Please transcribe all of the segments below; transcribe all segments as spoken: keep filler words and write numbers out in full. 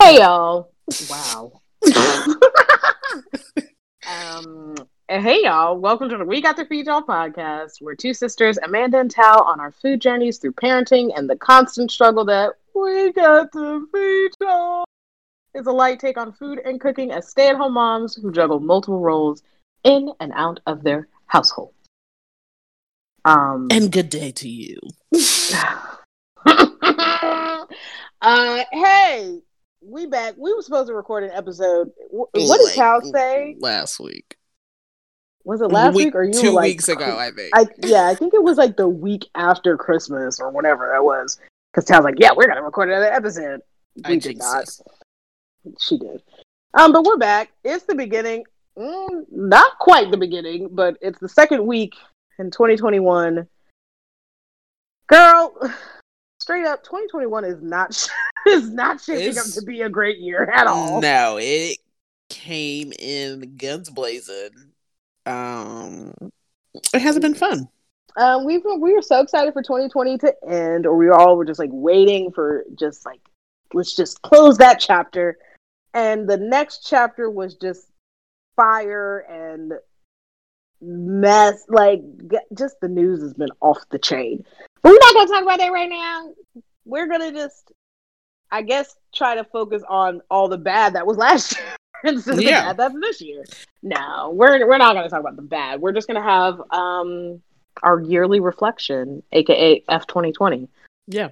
Hey y'all. Wow. um hey y'all, welcome to the We Got to Feed Y'all podcast. We're two sisters, Amanda and Tal, on our food journeys through parenting and the constant struggle that we got to feed y'all. It's a light take on food and cooking as stay-at-home moms who juggle multiple roles in and out of their household. Um and good day to you. uh hey, we back. We were supposed to record an episode. What did like, Tal say? Last week. Was it last week, week or you two were like, weeks ago? I think. I yeah, I think it was like the week after Christmas or whatever that was. Because Tal's like, yeah, we're gonna record another episode. We I did not. us. She did. Um, but we're back. It's the beginning. Mm, not quite the beginning, but it's the second week in twenty twenty-one. Girl, straight up, twenty twenty-one is not is not shaping it's, up to be a great year at all. No, it came in guns blazing. Um, it hasn't been fun. Um, we we were so excited for twenty twenty to end, or we all were just like waiting for just like let's just close that chapter, and the next chapter was just fire and mess. Like just the news has been off the chain. But we're not gonna talk about that right now. We're gonna just, I guess, try to focus on all the bad that was last year instead of yeah. the bad that's this year. No, we're we're not gonna talk about the bad. We're just gonna have um. our yearly reflection, aka F twenty twenty. Yeah.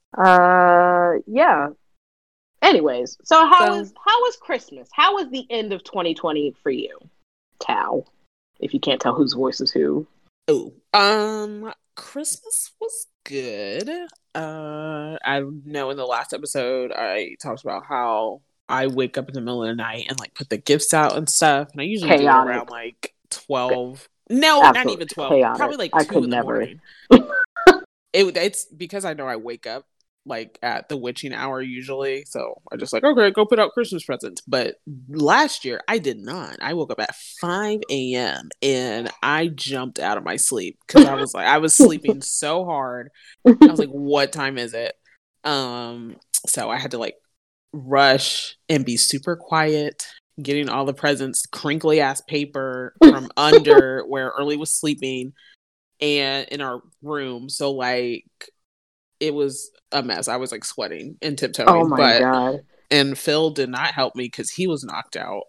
Uh yeah. Anyways, so how so, was how was Christmas? How was the end of twenty twenty for you, Tal? If you can't tell whose voice is who. Oh, um, Christmas was good. Uh, I know in the last episode I talked about how I wake up in the middle of the night and like put the gifts out and stuff, and I usually Chaotic. do it around like twelve. No, Absolutely not even twelve. Chaotic. Probably like I two could in the never. morning. it, it's because I know I wake up like at the witching hour usually, so I just like okay, go put out Christmas presents. But last year I did not. I woke up at five a.m. and I jumped out of my sleep because I was like I was sleeping so hard. I was like, what time is it? Um, so I had to like rush and be super quiet. Getting all the presents, crinkly ass paper from under where Early was sleeping and in our room. So like it was a mess. I was like sweating and tiptoeing. Oh my but, god. And Phil did not help me because he was knocked out.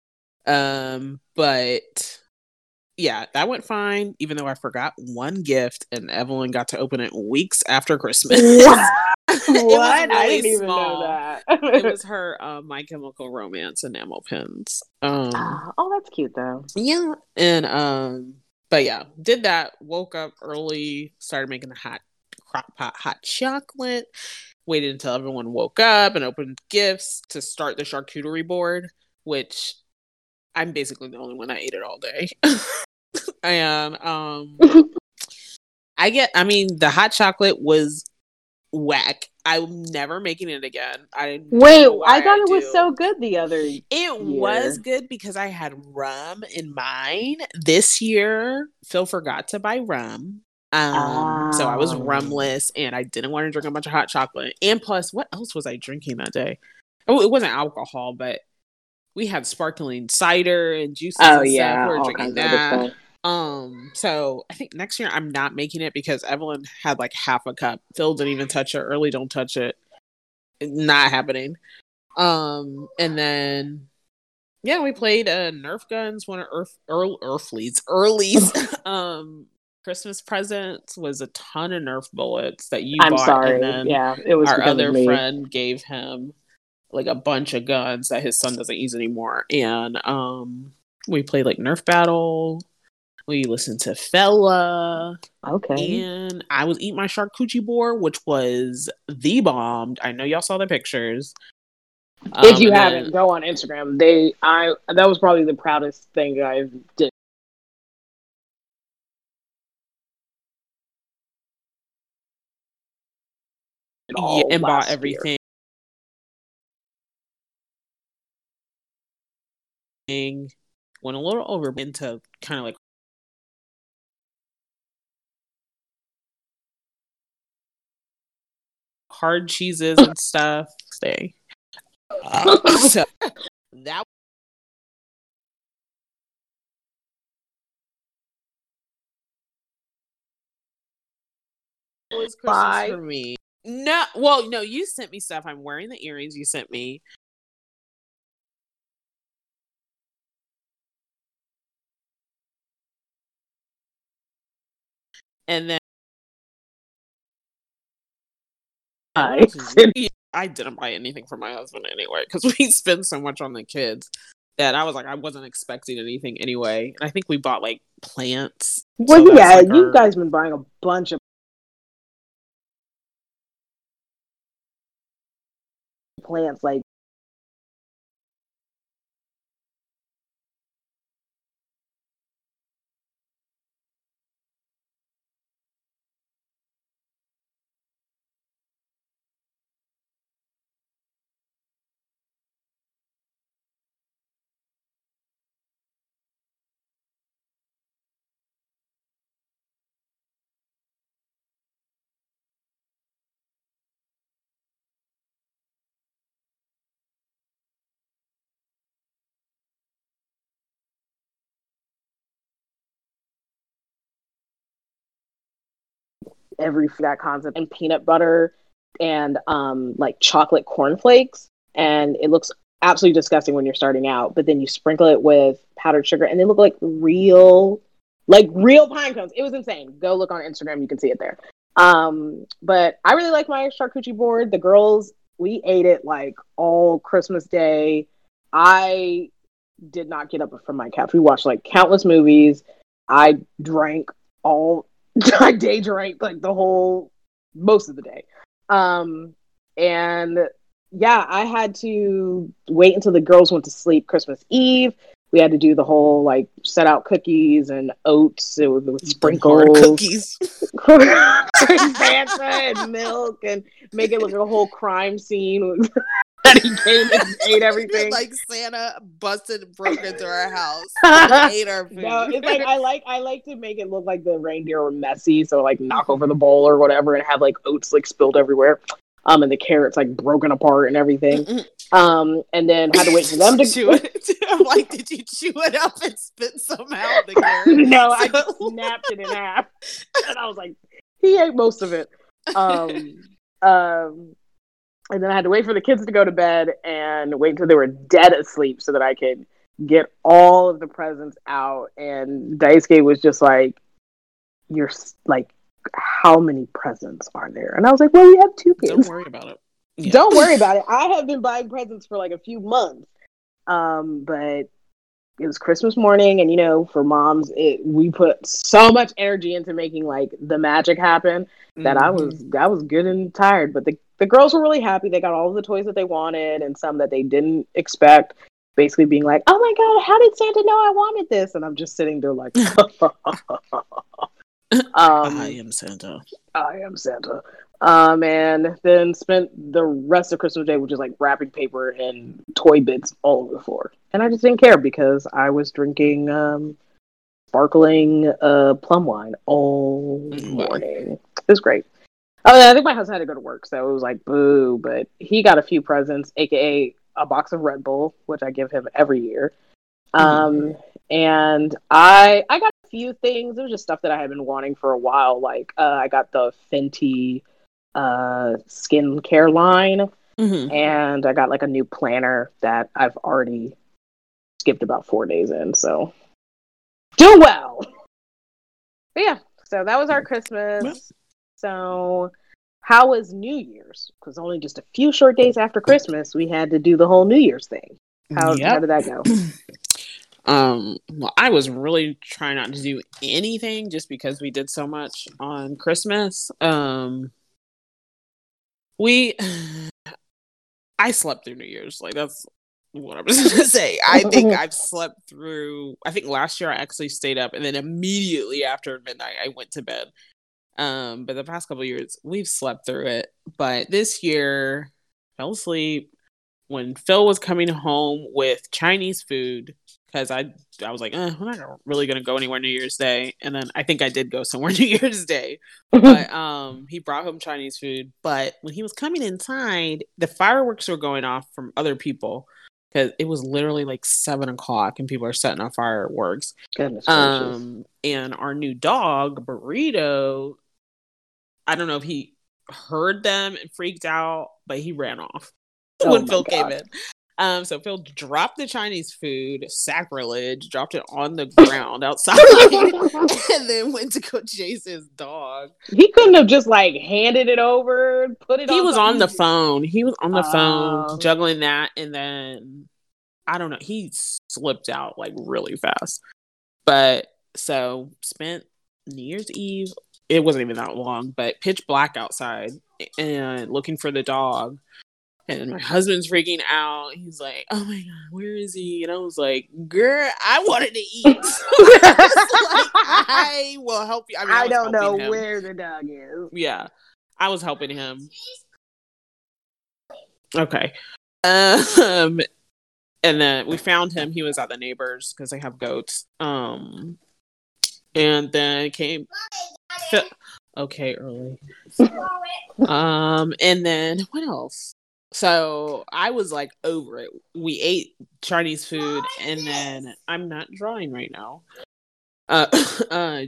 Um, but yeah, that went fine, even though I forgot one gift and Evelyn got to open it weeks after Christmas. What? Really I didn't even small. know that. It was her uh, My Chemical Romance enamel pins. Um, uh, oh, that's cute though. Yeah, and um, but yeah, did that. Woke up early, started making the hot crock pot hot chocolate. Waited until everyone woke up and opened gifts to start the charcuterie board, which I'm basically the only one that ate it all day. and um, I get. I mean, the hot chocolate was whack. I'm never making it again. I wait. I thought I it do. was so good the other. It year. was good because I had rum in mine. This year, Phil forgot to buy rum, um, oh. so I was rumless, and I didn't want to drink a bunch of hot chocolate. And plus, what else was I drinking that day? Oh, it wasn't alcohol, but we had sparkling cider and juices. Oh and yeah, stuff. We were all drinking kinds that. Of stuff. Um, so I think next year I'm not making it because Evelyn had like half a cup. Phil didn't even touch it. Early don't touch it. Not happening. Um, and then yeah, we played uh Nerf guns. One of Earth Earl Earthly's Early's um Christmas presents was a ton of Nerf bullets that you I'm bought. Sorry. And then yeah, it was our other friend gave him like a bunch of guns that his son doesn't use anymore. And um we played like Nerf battle. We listened to Fella. Okay. And I was eating my charcuterie board, which was the bomb. I know y'all saw the pictures. If um, you haven't, then, go on Instagram. They, I, that was probably the proudest thing I did. Yeah, and bought everything. Year. Went a little over into kind of like hard cheeses and stuff. Stay. so that was Christmas Bye. for me. No, well, no, you sent me stuff. I'm wearing the earrings you sent me. And then I, I didn't buy anything for my husband anyway, because we spend so much on the kids that I was like, I wasn't expecting anything anyway. And I think we bought like plants. Well, so yeah, like you our... guys been buying a bunch of plants, like every that concept, and peanut butter and um like chocolate cornflakes, and it looks absolutely disgusting when you're starting out, but then you sprinkle it with powdered sugar and they look like real like real pine cones. It was insane. Go look on Instagram, you can see it there. Um but I really like my charcuterie board. The girls, we ate it like all Christmas Day. I did not get up from my couch. We watched like countless movies. I drank all I day drank like the whole most of the day. Um and yeah, I had to wait until the girls went to sleep Christmas Eve. We had to do the whole like set out cookies and oats with, with sprinkles, cookies, Santa and milk, and make it look like a whole crime scene. That he came and ate everything. Like Santa busted, broke into our house, ate our food. No, it's like I like I like to make it look like the reindeer were messy, so like knock over the bowl or whatever, and have like oats like spilled everywhere, um, and the carrots like broken apart and everything. Um, and then had to wait for them to chew it. I'm like, did you chew it up and spit some out? The carrot? No, I just snapped it in half, and I was like, he ate most of it. Um, um. And then I had to wait for the kids to go to bed and wait until they were dead asleep so that I could get all of the presents out. And Daisuke was just like, you're like, how many presents are there? And I was like, well, we have two kids. Don't worry about it. Yeah. Don't worry about it. I have been buying presents for like a few months. Um, but it was Christmas morning, and you know, for moms, it, we put so much energy into making like the magic happen that mm-hmm. I was I was good and tired. But the the girls were really happy. They got all of the toys that they wanted and some that they didn't expect. Basically, being like, "Oh my god, how did Santa know I wanted this?" And I'm just sitting there like, um, "I am Santa. I am Santa." Um, and then spent the rest of Christmas Day with just like wrapping paper and toy bits all over the floor. And I just didn't care because I was drinking um, sparkling uh, plum wine all morning. Wow. It was great. Oh, yeah, I think my husband had to go to work, so it was like, boo. But he got a few presents, a k a a box of Red Bull, which I give him every year. Um, mm-hmm. And I I got a few things. It was just stuff that I had been wanting for a while. Like, uh, I got the Fenty uh skincare line, mm-hmm. and I got like a new planner that I've already skipped about four days in, so do well. But yeah, so that was our Christmas. Well, so how was New Year's? Because only just a few short days after Christmas we had to do the whole New Year's thing. How, yep. how did that go? Um, well, I was really trying not to do anything just because we did so much on Christmas. Um We, I slept through New Year's. Like, that's what I was going to say. I think I've slept through, I think last year I actually stayed up and then immediately after midnight I went to bed. Um, but the past couple of years we've slept through it. But this year, fell asleep, when Phil was coming home with Chinese food, because I I was like, eh, I'm not really gonna go anywhere New Year's Day, and then I think I did go somewhere New Year's Day, but um, he brought home Chinese food. But when he was coming inside, the fireworks were going off from other people because it was literally like seven o'clock, and people are setting off fireworks. Goodness um, and our new dog Burrito, I don't know if he heard them and freaked out, but he ran off oh when Phil God. came in. Um, so Phil dropped the Chinese food, sacrilege, dropped it on the ground outside, and then went to go chase his dog. He couldn't have just like handed it over, put it. He on was on the phone. He was on the uh, phone juggling that, and then I don't know. He slipped out like really fast. But so spent New Year's Eve. It wasn't even that long, but pitch black outside and looking for the dog. And my husband's freaking out. He's like, oh my God, where is he? And I was like, girl, I wanted to eat. Like, I will help you. I, mean, I, I don't know him. Where the dog is. Yeah. I was helping him. Okay. Um, and then we found him. He was at the neighbors because they have goats. Um, and then came. Okay, early. Um, and then what else? So I was like over it. We ate Chinese food, and then I'm not drawing right now. Uh, uh,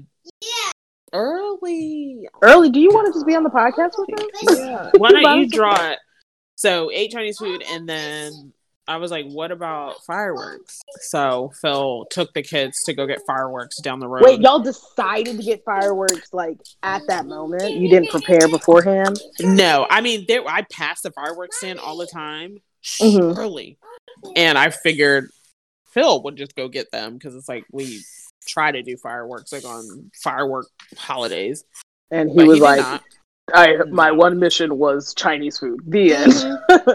early, early. Do you want to just be on the podcast with us? Yeah. Why don't you draw it? So ate Chinese food, and then I was like, "What about fireworks?" So Phil took the kids to go get fireworks down the road. Wait, y'all decided to get fireworks like at that moment? You didn't prepare beforehand? No, I mean, there, I pass the fireworks stand all the time, mm-hmm. early, and I figured Phil would just go get them because it's like we try to do fireworks like on firework holidays, and he but was he like, not. "I my no. one mission was Chinese food." The end. Mm-hmm.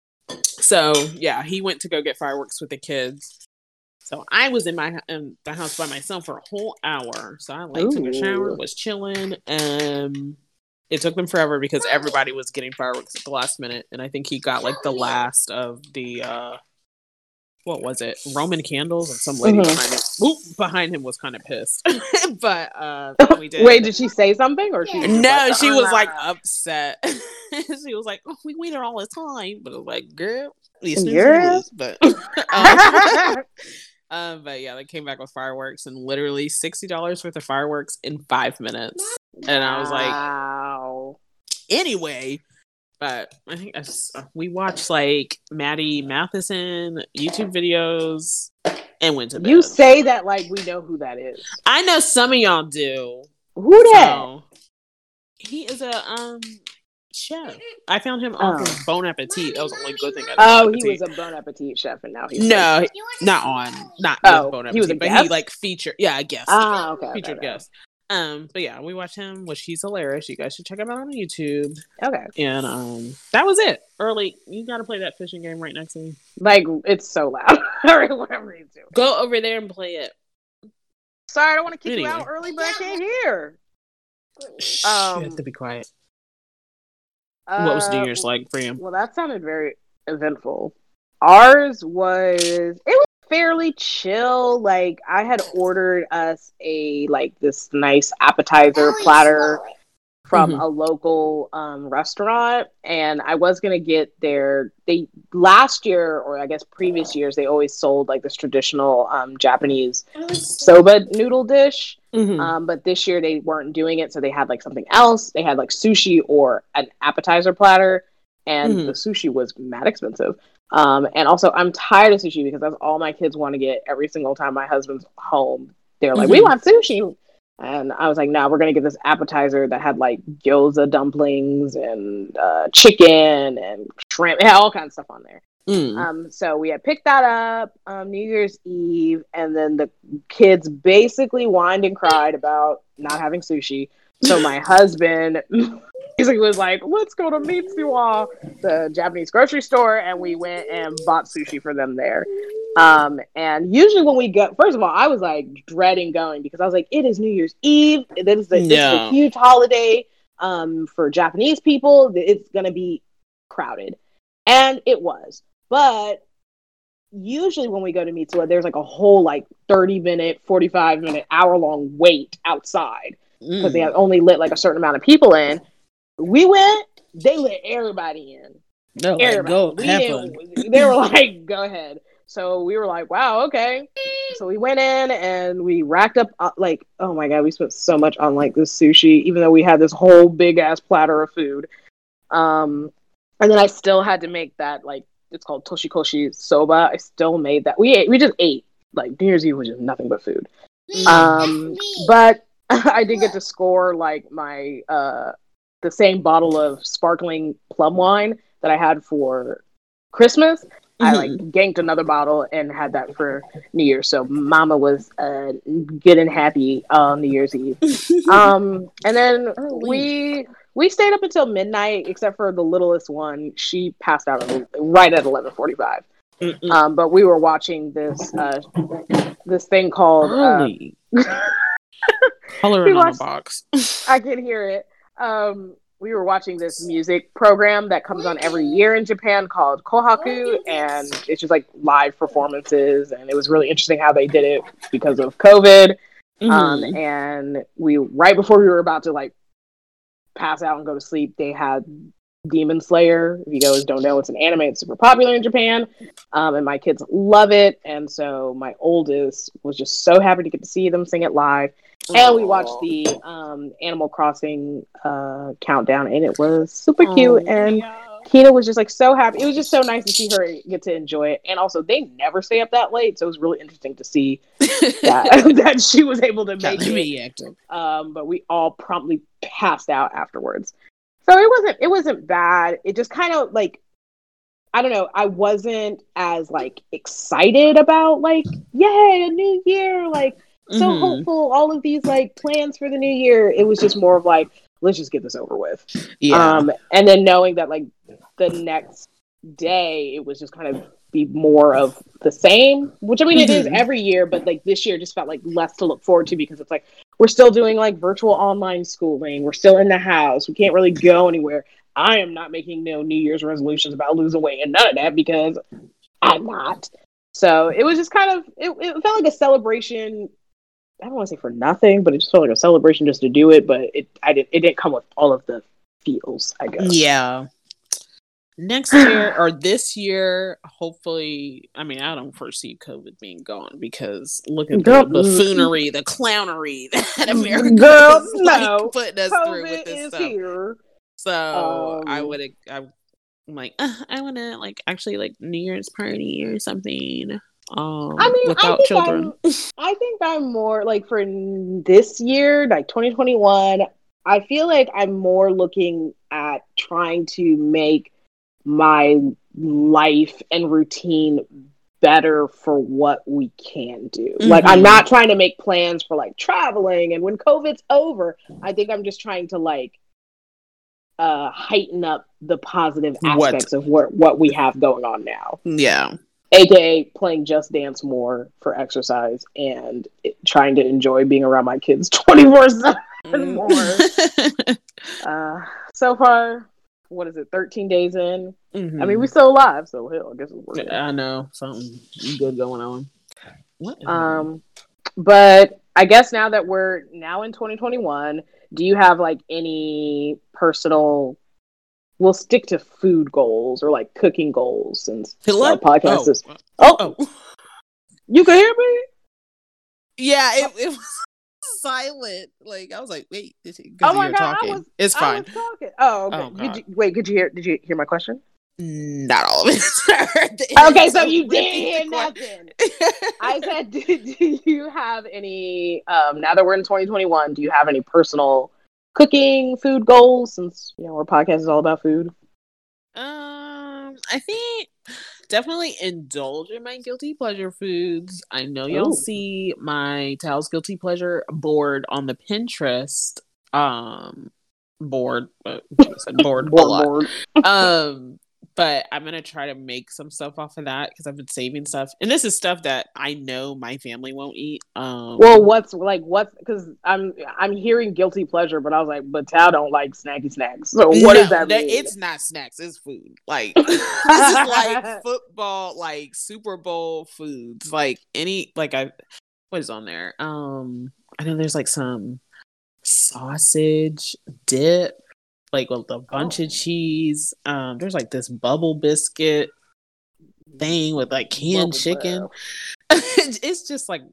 So yeah, he went to go get fireworks with the kids. So I was in my in the house by myself for a whole hour. So I like Ooh. took a shower, was chilling. Um, it took them forever because everybody was getting fireworks at the last minute, and I think he got like the last of the uh, what was it? Roman candles, and some lady mm-hmm. behind him. Oop, behind him was kind of pissed. But uh, we did. Wait, did she say something or she? Was no, like, she was like upset. She was like, "Oh, we wait there all the time," but I was like, "Girl, these snooze." But um, um, but yeah, they came back with fireworks and literally sixty dollars worth of fireworks in five minutes, and I was like, "Wow." Anyway. But I think I just, uh, we watched like Maddie Matheson YouTube videos and went to bed. You say that like we know who that is. I know some of y'all do. Who that? So, he is a um chef. I found him oh. off of Bon Appetit. That was the only good thing I did. Oh, bon he was a Bon Appetit chef, and now he's no, like... not on, not oh, Bon Appetit, he was a but guest? he like featured. Yeah, I guess. Ah, okay, featured okay, guest. Um, but yeah, we watched him, which he's hilarious. You guys should check him out on YouTube. Okay. And um, that was it. Early, you got to play that fishing game right next to me. Like it's so loud. Or whatever you do. Go over there and play it. Sorry, I don't want to kick anyway. you out early, but I can't hear. Shh, um, you have to be quiet. Uh, what was New Year's like for you? Well, that sounded very eventful. Ours was it was fairly chill. Like I had ordered us a like this nice appetizer platter from mm-hmm. a local um, restaurant, and I was gonna get their they last year or I guess previous years they always sold like this traditional um, Japanese soba noodle dish, mm-hmm. um, but this year they weren't doing it, so they had like something else. They had like sushi or an appetizer platter, and mm-hmm. the sushi was mad expensive. Um, and also, I'm tired of sushi because that's all my kids want to get every single time my husband's home. They're like, mm-hmm. we want sushi. And I was like, no, nah, we're going to get this appetizer that had like gyoza dumplings and uh, chicken and shrimp. It had all kinds of stuff on there. Mm. Um, so we had picked that up um, New Year's Eve. And then the kids basically whined and cried about not having sushi. So my husband... He was like, let's go to Mitsuwa, the Japanese grocery store, and we went and bought sushi for them there. Um, and usually when we go, first of all, I was like dreading going because I was like, it is New Year's Eve. This is, the, yeah. this is a huge holiday um, for Japanese people. It's going to be crowded. And it was. But usually when we go to Mitsuwa, there's like a whole like thirty minute, forty-five minute, hour long wait outside because mm. they have only let like a certain amount of people in. We went, they let everybody in. No, like, go we have fun. They were like, go ahead. So we were like, wow, okay. So we went in and we racked up uh, like, oh my god, we spent so much on like this sushi, even though we had this whole big ass platter of food. Um, and then I still had to make that like it's called toshikoshi soba. I still made that. We ate. We just ate. Like New Year's Eve was just nothing but food. Um, but I did get to score like my uh the same bottle of sparkling plum wine that I had for Christmas. Mm-hmm. I like ganked another bottle and had that for New Year's. So Mama was uh, good and happy on New Year's Eve. um, and then we we stayed up until midnight, except for the littlest one. She passed out right at eleven forty-five. Um, but we were watching this uh, this thing called uh, Coloring on a box. I can hear it. Um, we were watching this music program that comes on every year in Japan called Kohaku, and it's just like live performances, and it was really interesting how they did it because of COVID. Mm-hmm. Um, and we right before we were about to like pass out and go to sleep, they had Demon Slayer. If you guys don't know, it's an anime. It's super popular in Japan, um, and my kids love it. And so my oldest was just so happy to get to see them sing it live. And we watched the um, Animal Crossing uh, countdown, and it was super cute. Oh, and yeah. Kina was just like so happy. It was just so nice to see her get to enjoy it. And also, they never stay up that late, so it was really interesting to see that that she was able to make it. Um, but we all promptly passed out afterwards. So it wasn't it wasn't bad. It just kind of like I don't know. I wasn't as like excited about like yay a new year like. So mm-hmm. hopeful, all of these like plans for the new year. It was just more of like, let's just get this over with. Yeah. Um, and then knowing that like the next day, it was just kind of be more of the same, which I mean, mm-hmm. it is every year, but like this year just felt like less to look forward to because it's like, we're still doing like virtual online schooling. We're still in the house. We can't really go anywhere. I am not making no New Year's resolutions about losing weight and none of that because I'm not. So it was just kind of, it, it felt like a celebration. I don't want to say for nothing, but it just felt like a celebration just to do it. But it, I did, it didn't come with all of the feels, I guess. Yeah. Next year or this year, hopefully. I mean, I don't foresee COVID being gone because look at Girl, the buffoonery, the clownery that America Girl, is no. like putting us COVID through with this stuff. Here. So um, I would, I'm like, uh, I want to like actually like New Year's party or something. Um, I mean, without I think children. I'm, I think I'm more like for this year, like twenty twenty-one. I feel like I'm more looking at trying to make my life and routine better for what we can do. Mm-hmm. Like, I'm not trying to make plans for like traveling. And when COVID's over, I think I'm just trying to like uh, heighten up the positive aspects what? of what what we have going on now. Yeah. A K A playing Just Dance more for exercise and it, trying to enjoy being around my kids twenty-four seven mm. more. uh, so far, what is it, thirteen days in? Mm-hmm. I mean, we're still alive, so hell, I guess it's working. I know, something good going on. What? Um, but I guess now that we're now in twenty twenty-one, do you have like any personal... We'll stick to food goals or like cooking goals since our podcast oh. is. Oh. oh, you can hear me? Yeah, it, it was silent. Like I was like, wait, is it? Oh my god, talking. I was, it's fine. I was talking. Oh, okay. Oh, did you, wait, could you hear? Did you hear my question? Not all of it. Okay, so you didn't hear nothing. I said, do, do you have any? Um, now that we're in twenty twenty-one, do you have any personal cooking food goals since you know our podcast is all about food? Um, I think definitely indulge in my guilty pleasure foods. I know y'all Ooh. see my Tao's guilty pleasure board on the Pinterest um board. Uh, I said board, board a lot. Board. um, but I'm gonna try to make some stuff off of that because I've been saving stuff, and this is stuff that I know my family won't eat. Um, well, what's like what's because I'm I'm hearing guilty pleasure, but I was like, but Tao don't like snacky snacks. So what no, does that that, mean? it's not snacks. It's food. Like this is like football, like Super Bowl foods. Like any, like I, what is on there? Um, I know there's like some sausage dip, like with a bunch oh. of cheese. Um, there's like this bubble biscuit thing with like canned bubble chicken. It's just like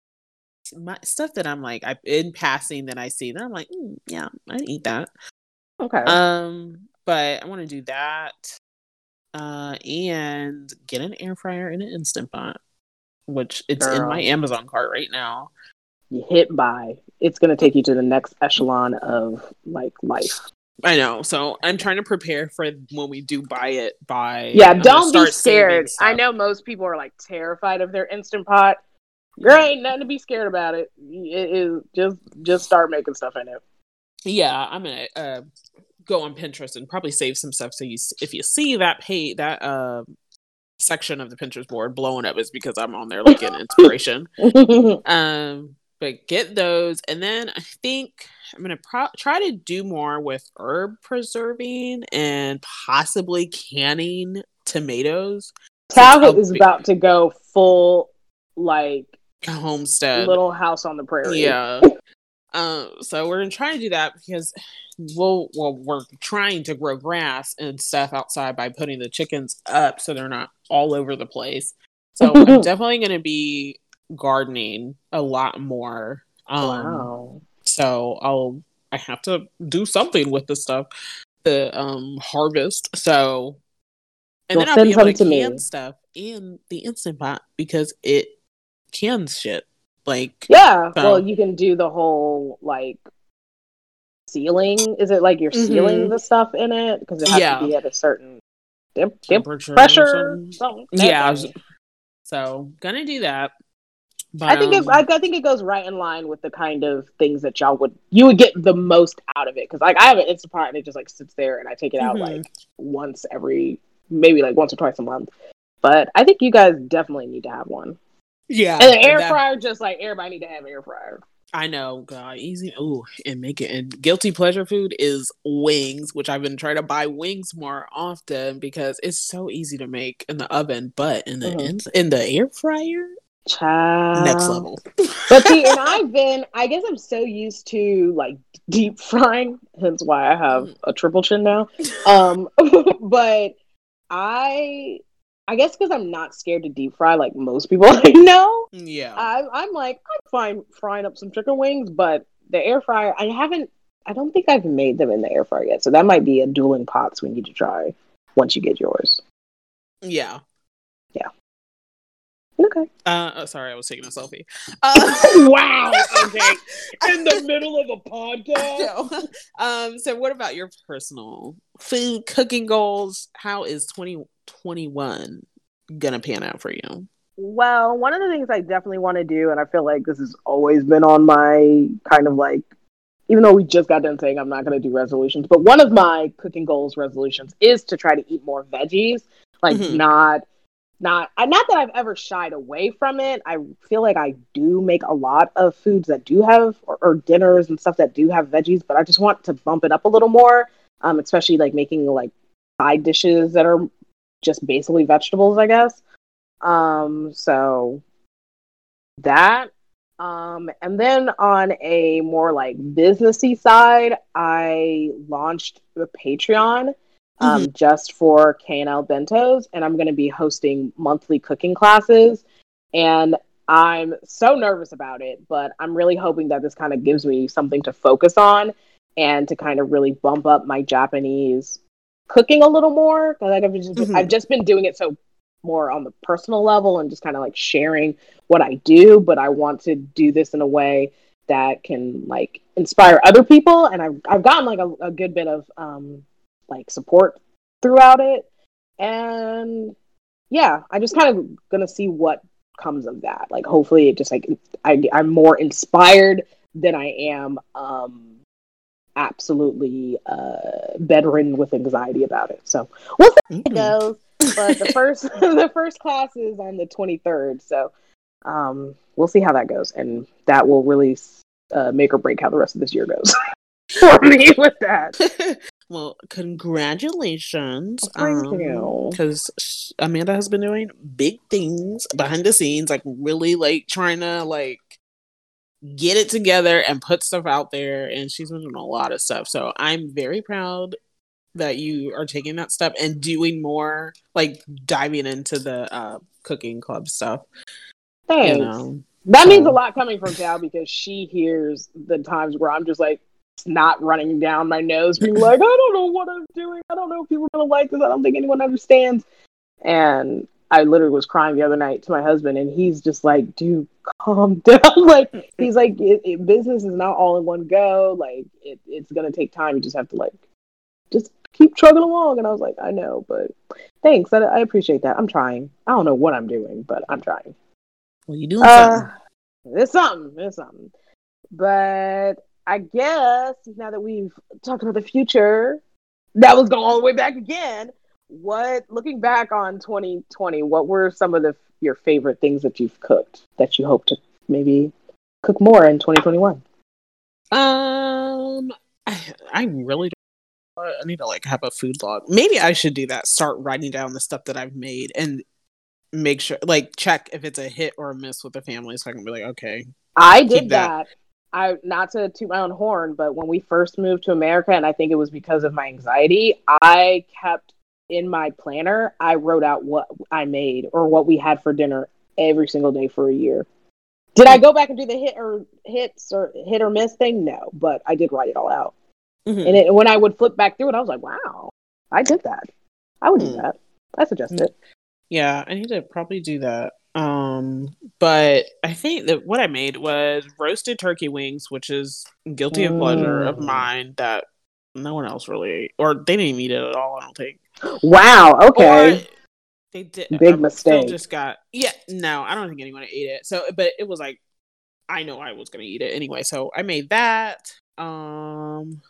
my stuff that I'm like, I in passing that I see that I'm like, mm, yeah, I eat that. Okay. Um, but I want to do that, uh, and get an air fryer and an Instant Pot, which it's Girl. in my Amazon cart right now. You hit buy. It's gonna take you to the next echelon of like life. I know. So I'm trying to prepare for when we do buy it. By yeah, I'm don't be scared. I know most people are like terrified of their Instant Pot. Girl, ain't nothing to be scared about it. It is just just start making stuff in it. Yeah, I'm gonna uh, go on Pinterest and probably save some stuff. So you, if you see that pay that uh, section of the Pinterest board blowing up, is because I'm on there like getting inspiration. um. But get those, and then I think I'm gonna pro- try to do more with herb preserving and possibly canning tomatoes. Tao is be- about to go full like homestead, Little House on the Prairie. Yeah. um. So we're gonna try to do that because we'll well we're trying to grow grass and stuff outside by putting the chickens up so they're not all over the place. So I'm definitely gonna be gardening a lot more. Um, wow. So I'll I have to do something with the stuff, the um harvest. So and You'll then I'll be able to, to can me. stuff in the Instant Pot because it cans shit. Like yeah, so. Well, you can do the whole like sealing. Is it like you're mm-hmm. sealing the stuff in it because it has yeah. to be at a certain dip, temperature, pressure? Something. Something, yeah. So gonna do that. But, I think um, it, I, I think it goes right in line with the kind of things that y'all would you would get the most out of it because like I have an Instant Pot and it just like sits there and I take it out mm-hmm. like once every maybe like once or twice a month. But I think you guys definitely need to have one. Yeah, and the air that, fryer just like everybody need to have an air fryer. I know, God, easy. Oh, and make it and guilty pleasure food is wings, which I've been trying to buy wings more often because it's so easy to make in the oven, but in the mm-hmm. in, in the air fryer. Child. Next level. But see, and I've been, I guess I'm so used to like deep frying, hence why I have a triple chin now. Um, but I, I guess because I'm not scared to deep fry like most people I know. Yeah. I, I'm like, I'm fine frying up some chicken wings, but the air fryer, I haven't, I don't think I've made them in the air fryer yet. So that might be a dueling pots we need to try once you get yours. Yeah. Yeah. Okay. Uh, oh, sorry, I was taking a selfie. Uh, wow. Okay. In the middle of a podcast. No. Um. So, what about your personal food cooking goals? How is twenty twenty-one gonna pan out for you? Well, one of the things I definitely want to do, and I feel like this has always been on my kind of like, even though we just got done saying I'm not going to do resolutions, but one of my cooking goals resolutions is to try to eat more veggies, like mm-hmm. not. Not, not that I've ever shied away from it. I feel like I do make a lot of foods that do have, or, or dinners and stuff that do have veggies, but I just want to bump it up a little more, um, especially like making like side dishes that are just basically vegetables, I guess. Um, so that, um, and then on a more like businessy side, I launched a Patreon. Um, mm-hmm. just for K and L Bentos, and I'm going to be hosting monthly cooking classes, and I'm so nervous about it, but I'm really hoping that this kind of gives me something to focus on and to kind of really bump up my Japanese cooking a little more, because I've just, mm-hmm. I've just been doing it so more on the personal level and just kind of like sharing what I do, but I want to do this in a way that can like inspire other people, and I've, I've gotten like a, a good bit of um, like support throughout it, and yeah, I just kind of gonna see what comes of that. Like hopefully it just like I, I'm more inspired than I am um absolutely uh, bedridden with anxiety about it. So we'll see how it goes. But the first the first class is on the twenty-third, so um, we'll see how that goes, and that will really uh, make or break how the rest of this year goes for me with that. Well, congratulations. Thank um, you. Because Amanda has been doing big things behind the scenes, like really like trying to like get it together and put stuff out there, and she's been doing a lot of stuff. So I'm very proud that you are taking that step and doing more, like diving into the uh, cooking club stuff. Thanks. You know, that so. means a lot coming from Tao, because she hears the times where I'm just like not running down my nose, being like, I don't know what I'm doing. I don't know if people are gonna like this. I don't think anyone understands. And I literally was crying the other night to my husband, and he's just like, dude, calm down. Like, he's like, it, it, business is not all in one go. Like, it, it's gonna take time. You just have to like, just keep chugging along. And I was like, I know, but thanks. I, I appreciate that. I'm trying. I don't know what I'm doing, but I'm trying. Well, you're doing uh, something. It's something. It's something. But I guess now that we've talked about the future, that was going all the way back again. What, looking back on twenty twenty, what were some of the your favorite things that you've cooked that you hope to maybe cook more in twenty twenty-one? Um, I, I really don't. I need to like have a food log. Maybe I should do that. Start writing down the stuff that I've made and make sure, like, check if it's a hit or a miss with the family, so I can be like, okay. I did that. that. I not to toot my own horn, but when we first moved to America, and I think it was because of my anxiety, I kept in my planner, I wrote out what I made or what we had for dinner every single day for a year. Did I go back and do the hit or hits or hit or miss thing? No, but I did write it all out. Mm-hmm. And it, when I would flip back through it, I was like, wow, I did that. I would mm. do that. I suggest mm. it. Yeah, I need to probably do that. Um, but I think that what I made was roasted turkey wings, which is guilty of pleasure mm. of mine that no one else really ate, or they didn't even eat it at all, I don't think. Wow, okay. Or they did. Big I mistake. Still just got, yeah, no, I don't think anyone ate it. So, but it was like, I know I was going to eat it anyway. So I made that. Um,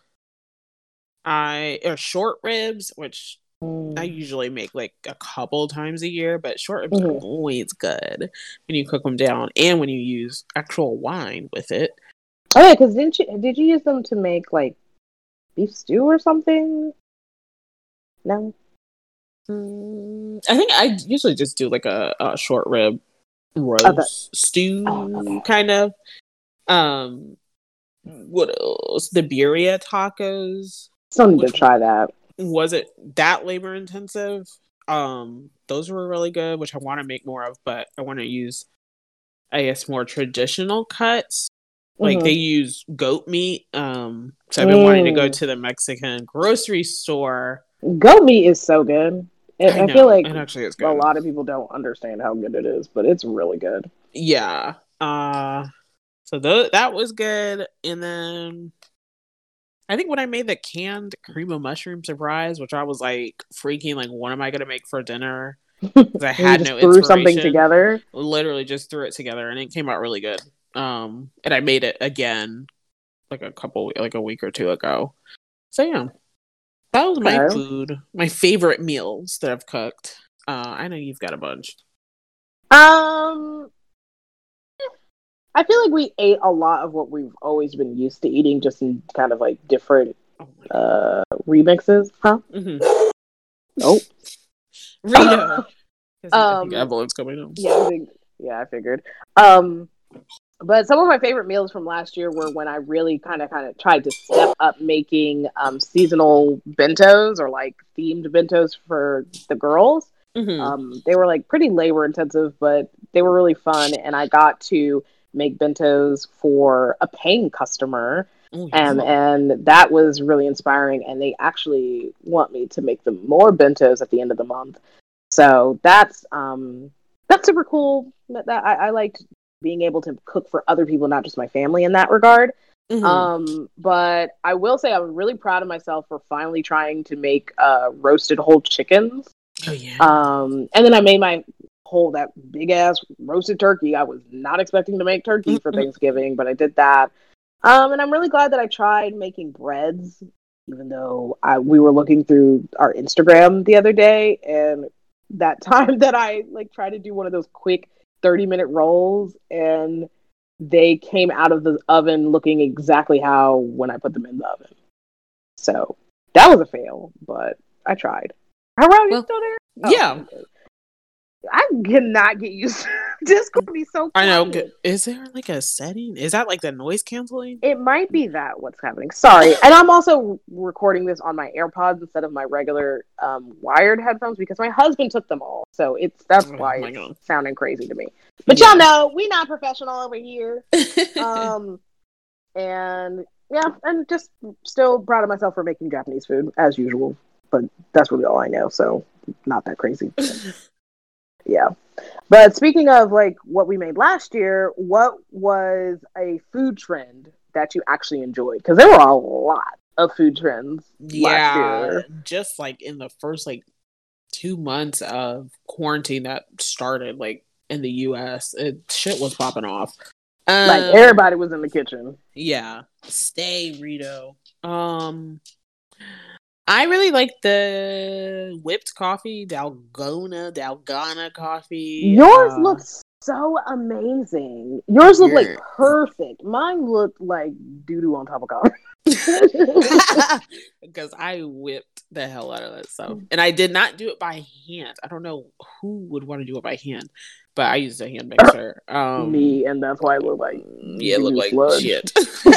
I, or short ribs, which I usually make like a couple times a year, but short ribs mm-hmm. are always good when you cook them down and when you use actual wine with it. Oh yeah, because didn't you did you use them to make like beef stew or something? No. Mm, I think I usually just do like a, a short rib roast okay. stew oh, okay. kind of. Um, what else? The birria tacos. Still need to try that. Wasn't that labor intensive? Um, those were really good, which I want to make more of, but I want to use, I guess, more traditional cuts. Like mm-hmm. they use goat meat. Um, so I've been mm. wanting to go to the Mexican grocery store. Goat meat is so good. It, I, I, know, I feel like it actually is good. A lot of people don't understand how good it is, but it's really good. Yeah. Uh, so th- that was good, and then I think when I made the canned cream of mushroom surprise, which I was like freaking like, what am I gonna make for dinner? Because I had no inspiration. Threw something together. Literally just threw it together, and it came out really good. Um, and I made it again, like a couple, like a week or two ago. So yeah, that was my okay. food, my favorite meals that I've cooked. Uh, I know you've got a bunch. Um. I feel like we ate a lot of what we've always been used to eating, just in kind of like different uh, remixes, huh? Mm-hmm. Oh, Reno. I think Evelyn's coming home. Yeah, I think, yeah, I figured. Um, but some of my favorite meals from last year were when I really kind of, kind of tried to step up making um, seasonal bentos or like themed bentos for the girls. Mm-hmm. Um, they were like pretty labor intensive, but they were really fun, and I got to make bentos for a paying customer. Ooh, um, and that was really inspiring, and they actually want me to make them more bentos at the end of the month. So that's um, that's super cool. That, that I, I liked being able to cook for other people, not just my family in that regard. Mm-hmm. Um, but I will say I'm really proud of myself for finally trying to make uh, roasted whole chickens. Oh yeah. Um, and then I made my whole that big ass roasted turkey. I was not expecting to make turkey for Thanksgiving, but I did that. Um, and I'm really glad that I tried making breads, even though I we were looking through our Instagram the other day, and that time that I like tried to do one of those quick thirty minute rolls, and they came out of the oven looking exactly how when I put them in the oven. So that was a fail, but I tried. How are you Well, still there? yeah. Oh, okay. I cannot get used to Discord be so I know. quiet. Is there like a setting? Is that like the noise canceling? It might be that what's happening. Sorry. And I'm also recording this on my AirPods instead of my regular um, wired headphones because my husband took them all. So it's that's Oh why my it's god. sounding crazy to me. But Yeah. y'all know we not professional over here. um and yeah, and just still proud of myself for making Japanese food as usual. But that's really all I know, so not that crazy. Yeah. But speaking of like what we made last year, what was a food trend that you actually enjoyed? Because there were a lot of food trends last Yeah, year. just like in the first like two months of quarantine that started like in the U S, it shit was popping off. Um, Like everybody was in the kitchen. Yeah, stay Rito. Um, I really like the whipped coffee, Dalgona, Dalgona coffee. Yours Uh, looks so amazing. Yours looked like yeah. perfect. Mine looked like doo doo on top of coffee. Because I whipped the hell out of that stuff. And I did not do it by hand. I don't know who would want to do it by hand, but I used a hand mixer. Um, Me, and that's why it looked like yeah, it looked doo-doo like sludge. shit.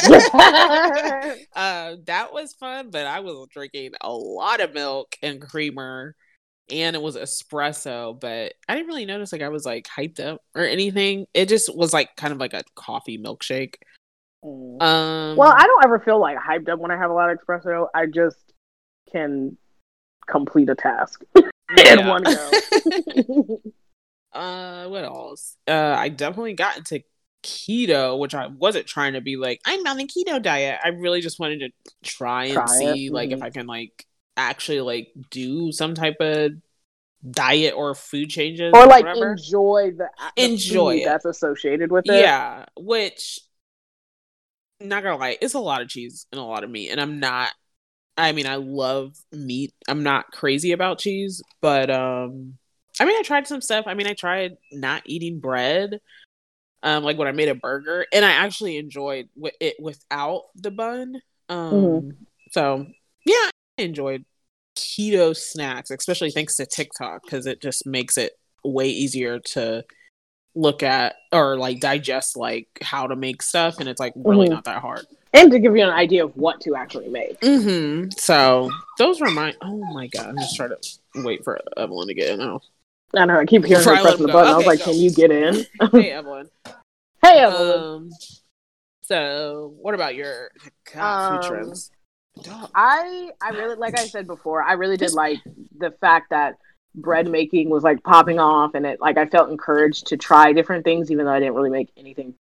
uh, that was fun, but I was drinking a lot of milk and creamer, and it was espresso, but I didn't really notice like I was like hyped up or anything. It just was like kind of like a coffee milkshake. Mm. Um, Well, I don't ever feel like hyped up when I have a lot of espresso. I just can complete a task in one go. uh, what else? Uh, I definitely got into keto, which I wasn't trying to be like I'm on the keto diet. I really just wanted to try and Try see it. like Mm-hmm. if I can like actually like do some type of diet or food changes Or or like whatever. enjoy the, the Enjoy food it. that's associated with it. Yeah, which not gonna lie, it's a lot of cheese and a lot of meat, and I'm not. I mean, I love meat. I'm not crazy about cheese, but um, I mean, I tried some stuff. I mean, I tried not eating bread, um, like when I made a burger, and I actually enjoyed w- it without the bun. Um, Mm-hmm. so yeah, I enjoyed keto snacks, especially thanks to TikTok because it just makes it way easier to look at or like digest like how to make stuff, and it's like really Mm-hmm. not that hard. And to give you an idea of what to actually make. Mm-hmm. So those were my. Oh my god! I'm just trying to wait for Evelyn to get in now. I know I keep hearing Before her I let pressing him the go. button. I was Okay, like, go. "Can you get in?" Hey Evelyn. Hey Evelyn. Um. So what about your God, food Um, trends? I I really like I said before. I really did like the fact that bread making was like popping off, and it like I felt encouraged to try different things, even though I didn't really make anything.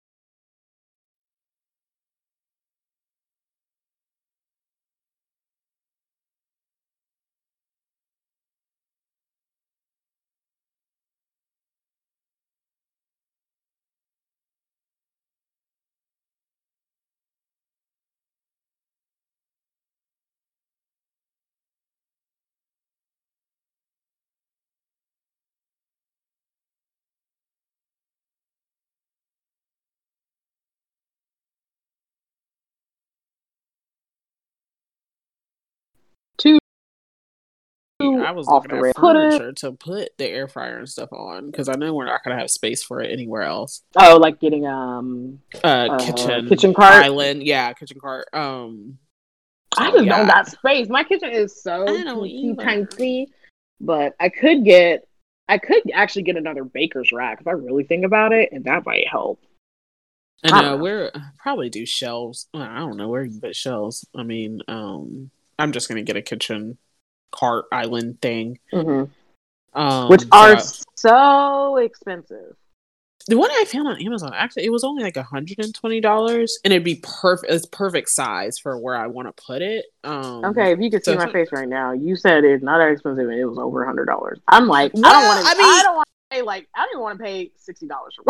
I was Off looking the at rail. Put it. furniture to put the air fryer and stuff on because I know we're not gonna have space for it anywhere else. Oh, like getting um Uh, uh, kitchen kitchen cart. island, yeah, kitchen cart. Um, so, I just yeah. don't got space. My kitchen is so I don't teensy either. tiny, but I could get, I could actually get another baker's rack if I really think about it, and that might help. I I know, don't know. we're probably do shelves. Well, I don't know where you can put shelves. I mean, um, I'm just gonna get a kitchen cart island thing, Mm-hmm. um, Which so are I- so expensive. the one I found on Amazon actually it was only like one hundred and twenty dollars, and it'd be perfect. It's perfect size for where I want to put it. Um, Okay, if you could so see my face right now, you said it's not that expensive, and it was over a hundred dollars. I'm like, well, I don't want to. I I, mean, don't want to pay like I don't even want to pay sixty dollars for one.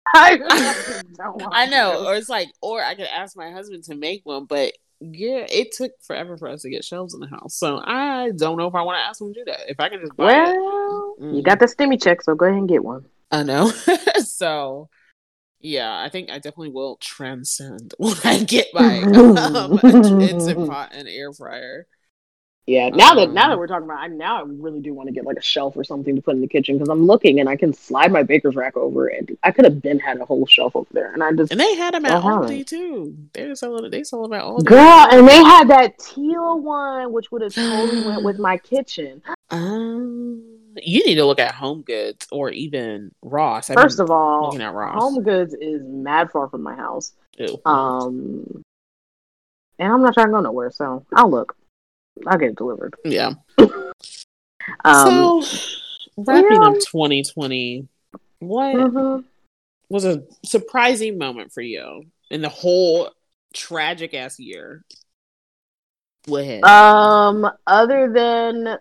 I, I don't want I know, to. or it's like, or I could ask my husband to make one, but yeah, it took forever for us to get shelves in the house, so I don't know if I want to ask him to do that. If I can just buy it, Well, you mm, got the stimmy check, so go ahead and get one. I know. So yeah, I think I definitely will transcend when I get my um, Instant Pot and air fryer. Yeah, now that now that Um, we're talking about, I now I really do want to get like a shelf or something to put in the kitchen because I'm looking and I can slide my baker's rack over and I could have been had a whole shelf over there and I just and they had them at don't have it. Aldi too. They're selling. They sell them at Aldi and Girl, and they Walmart. had that teal one, which would have totally went with my kitchen. Um, you need to look at Home Goods or even Ross. I've First been of all, looking at Ross. Home Goods is mad far from my house. Ew. Um, and I'm not trying to go nowhere, so I'll look. I'll get it delivered. Yeah. Um, So, wrapping yeah. up twenty twenty, what Mm-hmm. was a surprising moment for you in the whole tragic ass year? What happened? Um, other than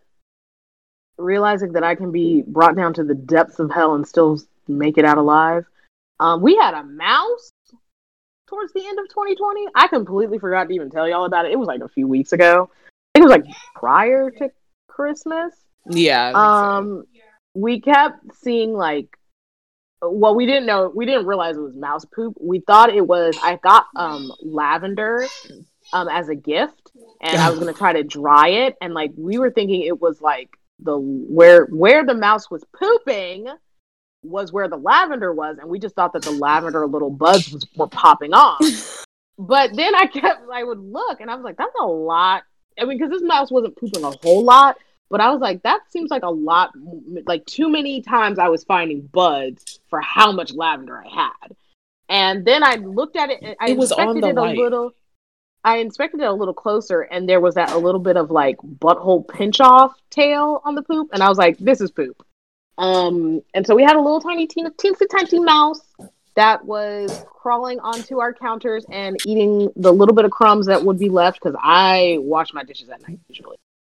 realizing that I can be brought down to the depths of hell and still make it out alive, um, we had a mouse towards the end of twenty twenty. I completely forgot to even tell y'all about it. It was like a few weeks ago. I think it was like prior to Christmas. Yeah. Um, so. We kept seeing like, well, we didn't know, we didn't realize it was mouse poop. We thought it was. I got um lavender um as a gift, and I was gonna try to dry it, and like we were thinking it was like the where where the mouse was pooping was where the lavender was, and we just thought that the lavender little buds was, were popping off. But then I kept, I would look, and I was like, that's a lot. I mean, because this mouse wasn't pooping a whole lot, but I was like, that seems like a lot, like too many times I was finding buds for how much lavender I had. And then I looked at it, and I it was inspected on it the a light. little. I inspected it a little closer, and there was that a little bit of like butthole pinch off tail on the poop, and I was like, this is poop. Um, and so we had a little tiny, teeny, teensy tiny mouse that was crawling onto our counters and eating the little bit of crumbs that would be left because I wash my dishes at night usually.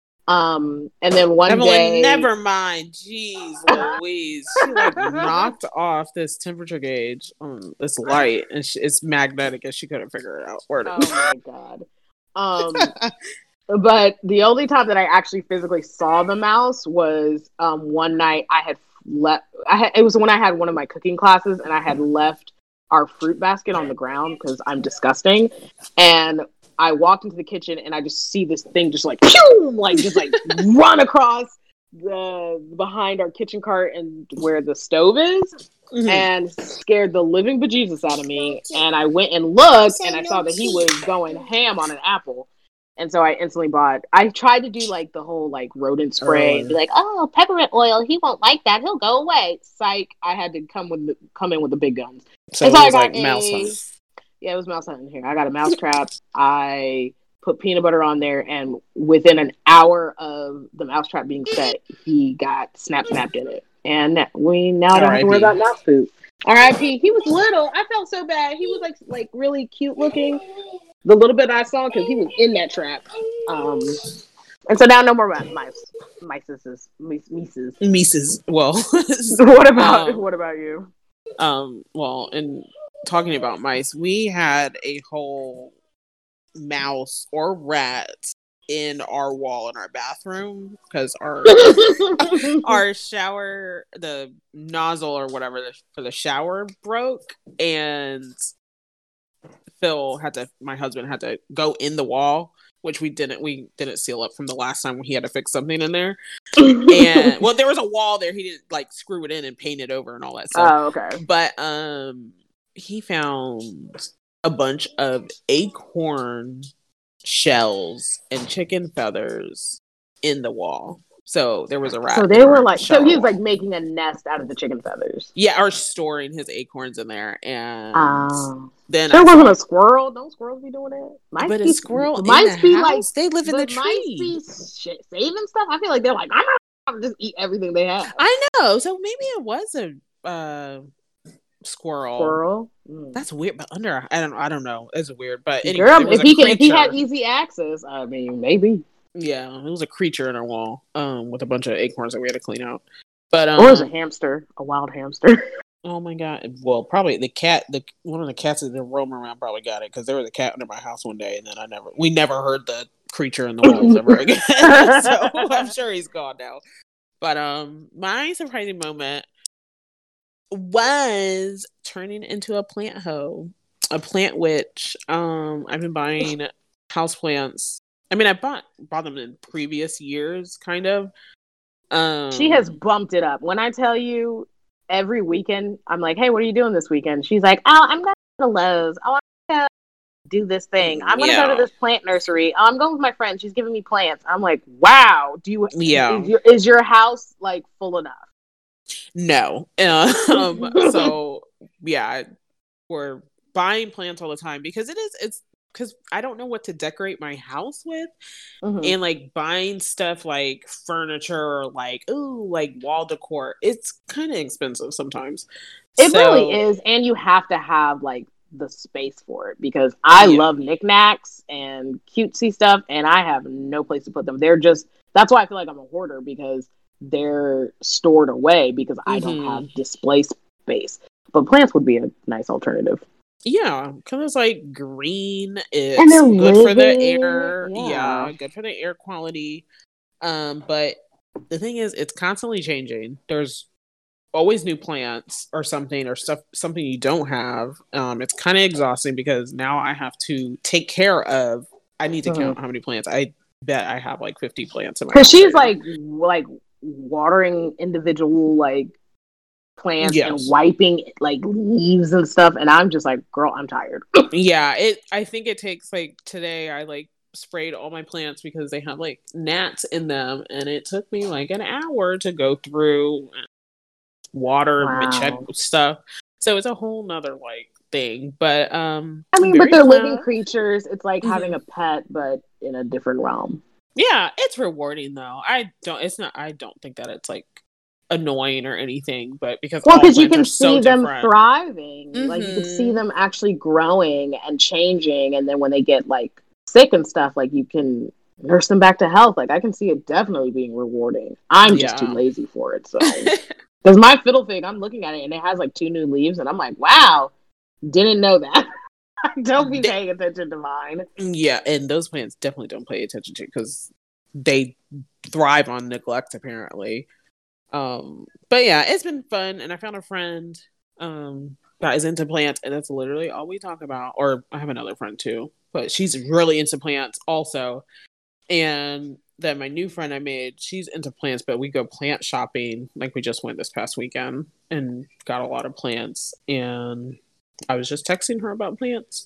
Um, and then one Emily, day, never mind. Jeez, Louise, she like knocked off this temperature gauge on this light, and she, it's magnetic, and she couldn't figure it out. Word. Oh my god. Um, but the only time that I actually physically saw the mouse was um one night I had left. I had it was when I had one of my cooking classes, and I had left our fruit basket on the ground because I'm disgusting, and I walked into the kitchen and I just see this thing just like, pew! Like just like run across the behind our kitchen cart and where the stove is, mm-hmm. and scared the living bejesus out of me. And I went and looked, and I saw that he was going ham on an apple. And so I instantly bought, I tried to do like the whole like rodent spray oh. and be like, oh, peppermint oil, he won't like that, he'll go away. Psych, I had to come with the, come in with the big guns. So and it so was I got like a, mouse hunt. Yeah, it was mouse hunting here. I got a mouse trap. I put peanut butter on there, and within an hour of the mouse trap being set, he got snap snapped in it. And we now don't have to worry about mouse poop. R I P He was little. I felt so bad. He was like like really cute looking. The little bit I saw, because he was in that trap. Um, and so now no more mice. Mices. Mices. Mises. Well. what about um, what about you? Um. Well, and talking about mice, we had a whole mouse or rat in our wall in our bathroom because our our shower, the nozzle or whatever for the shower broke, and Phil had to, my husband had to go in the wall, which we didn't, we didn't seal up from the last time he had to fix something in there. And well, there was a wall there. He didn't like screw it in and paint it over and all that stuff. Oh, okay. But um, he found a bunch of acorn shells and chicken feathers in the wall. So there was a rat. So they were like, so he was like making a nest out of the chicken feathers. Yeah, or storing his acorns in there. And um, then there I wasn't saw, a squirrel. Don't squirrels be doing that? Mice but be, a squirrel mice in be the like house? They live in the, the tree. Mice be saving stuff. I feel like they're like, I'm not gonna just eat everything they have. I know. So maybe it was a uh, squirrel. Squirrel. Mm. That's weird. But under, I don't, I don't know. It's weird. But anyway, Girl, if he can, if he had easy access, I mean, maybe. Yeah, it was a creature in our wall, um, with a bunch of acorns that we had to clean out. But um, or it was a hamster, a wild hamster. Oh my god! Well, probably the cat, the one of the cats that didn't roam around probably got it because there was a cat under my house one day, and then I never, we never heard the creature in the walls ever again. So I'm sure he's gone now. But um, my surprising moment was turning into a plant hoe, a plant witch. Um, I've been buying houseplants. I mean, I bought bought them in previous years, kind of. Um, She has bumped it up. When I tell you, every weekend, I'm like, "Hey, what are you doing this weekend?" She's like, "Oh, I'm going to Lowe's. Oh, I'm going to do this thing. I'm going to go to yeah, this plant nursery. Oh, I'm going with my friend. She's giving me plants." I'm like, "Wow, do you yeah. is your is your house like full enough?" No. Um, so yeah, we're buying plants all the time because it is it's because I don't know what to decorate my house with. Mm-hmm. And like buying stuff like furniture or like ooh, like wall decor, it's kind of expensive sometimes. It So really is, and you have to have like the space for it because I yeah. love knickknacks and cutesy stuff, and I have no place to put them. They're just that's why I feel like I'm a hoarder because they're stored away because I don't Mm-hmm. have display space. But plants would be a nice alternative. Yeah, because it's like green. And It's they're good for the living. air. Yeah. Yeah, good for the air quality. Um, but the thing is, it's constantly changing. There's always new plants or something or stuff something you don't have. Um, it's kind of exhausting because now I have to take care of. I need to count Mm-hmm. how many plants. I bet I have like fifty plants in my Because house she's right now. like like watering individual like plants and Yes. wiping like leaves and stuff, and I'm just like, girl, I'm tired. Yeah. It. I think it takes like today. I like sprayed all my plants because they have like gnats in them, and it took me like an hour to go through water, check Wow. stuff. So it's a whole nother like thing. But um, I I'm mean, but very they're living proud. creatures. It's like having Mm-hmm. a pet, but in a different realm. Yeah, it's rewarding though. I don't. It's not. I don't think that it's like annoying or anything, but because Well, all because you plants can are so see them different. thriving, like you can see Mm-hmm. them actually growing and changing, and then when they get like sick and stuff, like you can nurse them back to health. Like I can see it definitely being rewarding. I'm just too Yeah. lazy for it, so because my fiddle fig, I'm looking at it and it has like two new leaves, and I'm like, wow, didn't know that. Don't be They- paying attention to mine. yeah, and those plants definitely don't pay attention to because they thrive on neglect apparently. Um, but yeah, it's been fun, and I found a friend um that is into plants, and that's literally all we talk about. Or I have another friend too, but she's really into plants also. And then my new friend I made, she's into plants, but we go plant shopping. Like we just went this past weekend and got a lot of plants. And I was just texting her about plants.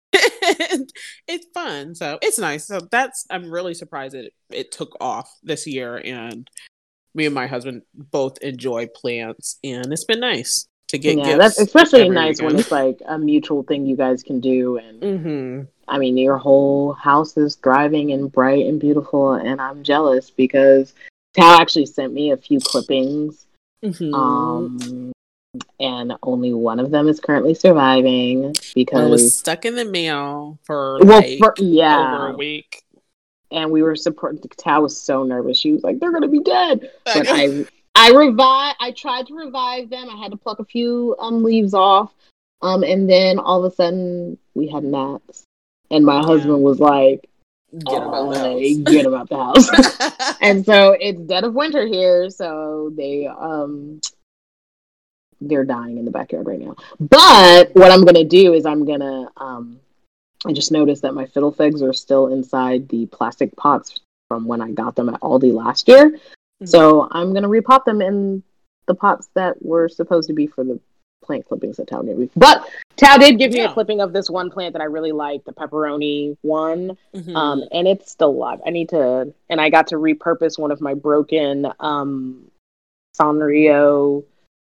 It's fun, so it's nice. So that's I'm really surprised it it took off this year, and me and my husband both enjoy plants, and it's been nice to get Yeah, that's gifts especially every nice when weekend. it's like a mutual thing you guys can do. And Mm-hmm. I mean, your whole house is thriving and bright and beautiful. And I'm jealous because Tao actually sent me a few clippings. Mm-hmm. Um, and only one of them is currently surviving One was because, stuck in the mail for well, for, like over a yeah. week. And we were surprised. Tao was so nervous. She was like, "They're gonna be dead." I But know. I, I revive. I tried to revive them. I had to pluck a few um leaves off. Um, and then all of a sudden we had gnats, and my Yeah. husband was like, Get them out the uh, house. "Get them out the house." And so it's dead of winter here, so they um they're dying in the backyard right now. But what I'm gonna do is I'm gonna um I just noticed that my fiddle figs are still inside the plastic pots from when I got them at Aldi last year. Mhm. So I'm gonna repot them in the pots that were supposed to be for the plant clippings that Tao gave me. But Tao did give me a Yeah. clipping of this one plant that I really like, the pepperoni one. Um, Mm-hmm. and it's still alive. I need to, and I got to repurpose one of my broken um, Sanrio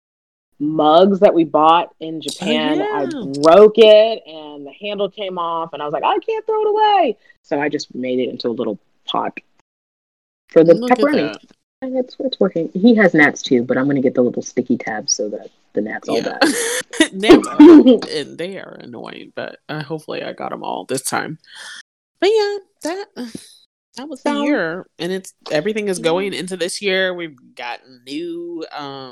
mugs that we bought in Oh Japan. I yeah. broke it and the handle came off, and I was like, I can't throw it away. So I just made it into a little pot for the Look at pepperoni. that. And it's it's working. He has gnats too, but I'm gonna get the little sticky tabs so that the gnats all Yeah. die. Gnats are and they are annoying, but uh, hopefully I got them all this time. But yeah, that that was the So year, and it's everything is yeah. going into this year. We've got new um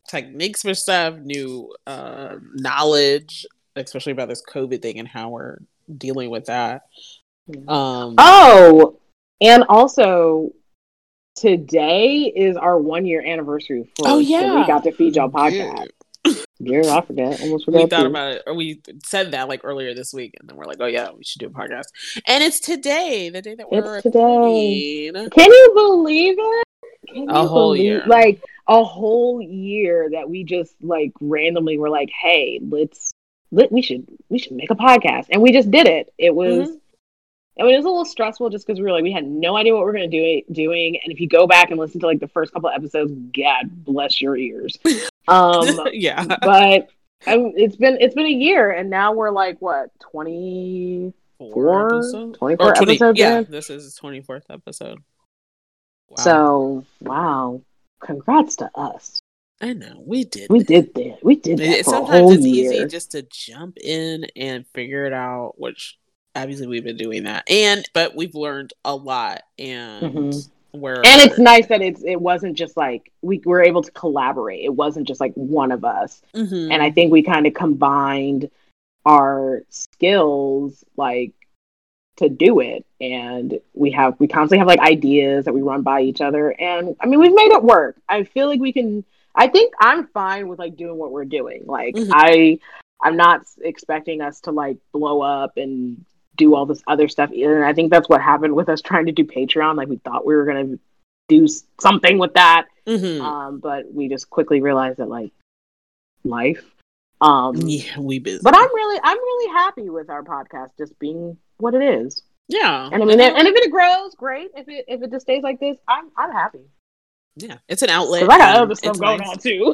techniques for stuff, new uh, knowledge, especially about this COVID thing and how we're dealing with that. Um, oh, and also today is our one year anniversary for oh the We yeah, Got to Feed Y'all podcast. Yeah, I forget. Almost forgot. We thought too. about it, or we said that like earlier this week, and then we're like, "Oh yeah, we should do a podcast." And it's today, the day that we're it's recording. Today. Can you believe it? Can a you whole believe, year, like a whole year that we just like randomly were like, "Hey, let's let we should we should make a podcast," and we just did it. It was. Mm-hmm. I mean, it was a little stressful just because we were like, we had no idea what we were going to do doing. And if you go back and listen to like the first couple of episodes, God bless your ears. Um, yeah, but I, it's been it's been a year, and now we're like what twenty-four, episodes? twenty-four twenty, episodes. Yeah, in? this is his twenty-fourth episode. Wow. So wow, congrats to us. I know we did. We that. did that. We did that. It, for sometimes a whole it's year. easy just to jump in and figure it out, which. Obviously, we've been doing that, and but we've learned a lot, and mm-hmm. where and it's nice that it's it wasn't just like we were able to collaborate. It wasn't just like one of us, mm-hmm. and I think we kind of combined our skills like to do it, and we have we constantly have like ideas that we run by each other, and I mean we've made it work. I feel like we can. I think I'm fine with like doing what we're doing. Like mm-hmm. I, I'm not expecting us to like blow up and do all this other stuff. And I think that's what happened with us trying to do Patreon. Like we thought we were going to do something with that. Mm-hmm. Um, but we just quickly realized that like life. Um, yeah, we busy. But I'm really, I'm really happy with our podcast just being what it is. Yeah. And I mean, and if it grows, great. If it, if it just stays like this, I'm, I'm happy. Yeah. It's an outlet. Cause I got other stuff going nice. on too.